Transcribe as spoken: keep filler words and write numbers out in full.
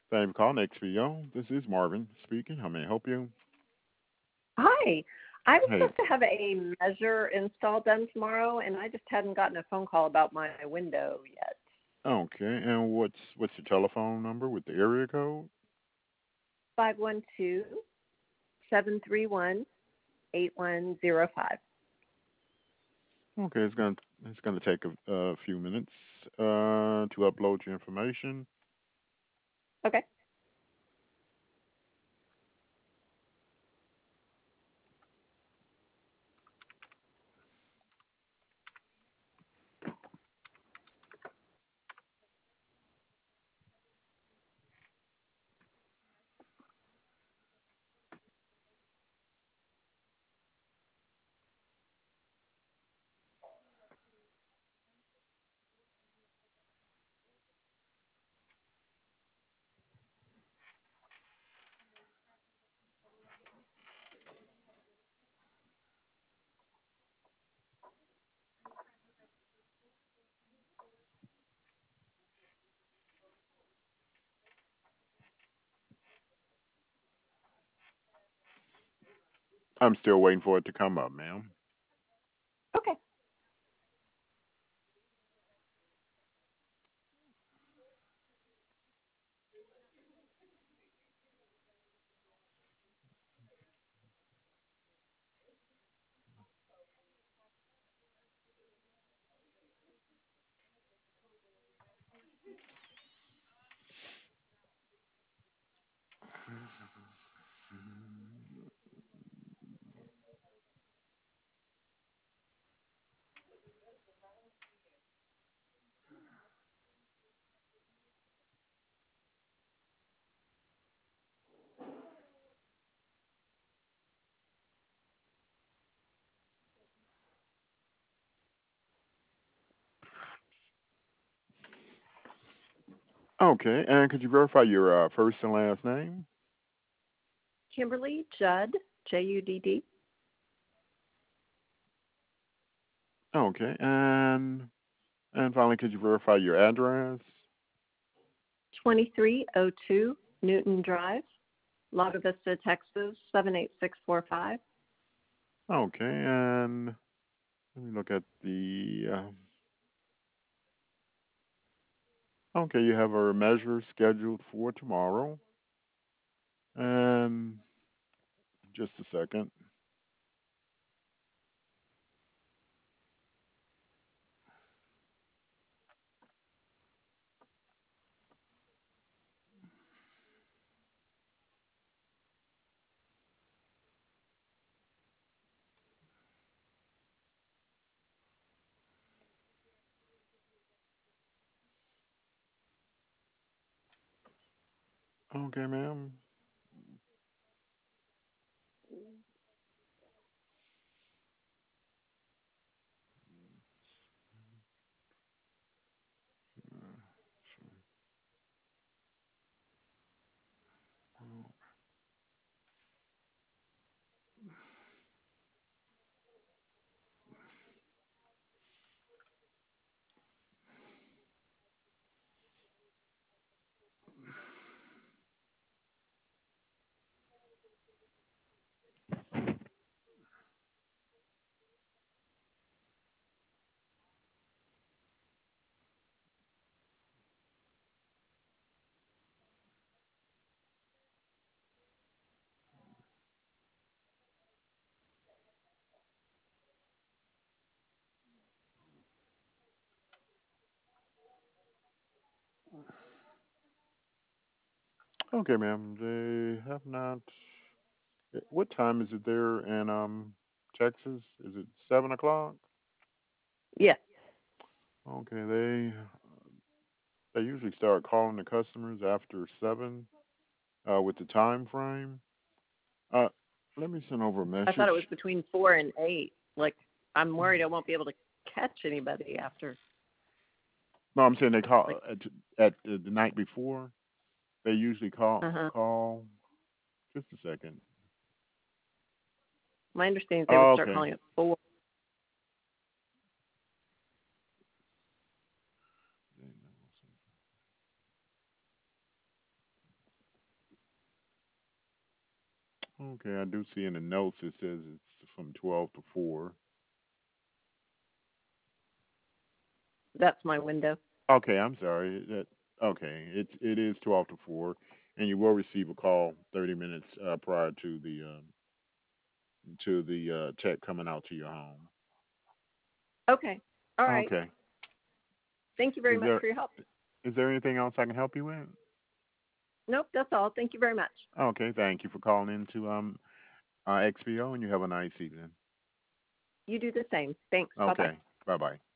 Thank you for calling X P O. This is Marvin speaking. How may I help you? Hi. I was Hey, supposed to have a measure install done tomorrow, and I just hadn't gotten a phone call about my window yet. okay. And what's what's your telephone number with the area code? Five one two seven three one eight one zero five. Okay, it's gonna it's gonna take a, a few minutes uh, to upload your information. Okay. I'm still waiting for it to come up, ma'am. Okay. Okay, and could you verify your uh, first and last name? Kimberly Judd, J U D D, Okay, and and finally, could you verify your address? twenty-three oh two Newton Drive, Lago Vista, Texas, seven eight six four five. Okay, and let me look at the. Uh, okay, you have a measure scheduled for tomorrow, and just a second. Okay, ma'am. Okay, ma'am. They have not. What time is it there in um Texas? Is it seven o'clock? Yes. Okay, they they usually start calling the customers after seven uh, with the time frame. Uh, Let me send over a I thought message. it was between four and eight. Like, I'm worried I won't be able to catch anybody after. No, I'm saying they call Like, at at the, the night before. They usually call uh huh. call. Just a second. My understanding is they would Oh, start okay. calling at four. Okay, I do see in the notes it says it's from twelve to four. That's my window. Okay, I'm sorry. That okay. It's it is twelve to four, and you will receive a call thirty minutes uh, prior to the um, to the uh, tech coming out to your home. Okay. All right. Okay. Thank you very Is much there for your help. is there anything else I can help you with? Nope, that's all. Thank you very much. Okay. Thank you for calling in to um uh, X P O, and you have a nice evening. You do the same. Thanks. Bye bye. Okay. Bye bye.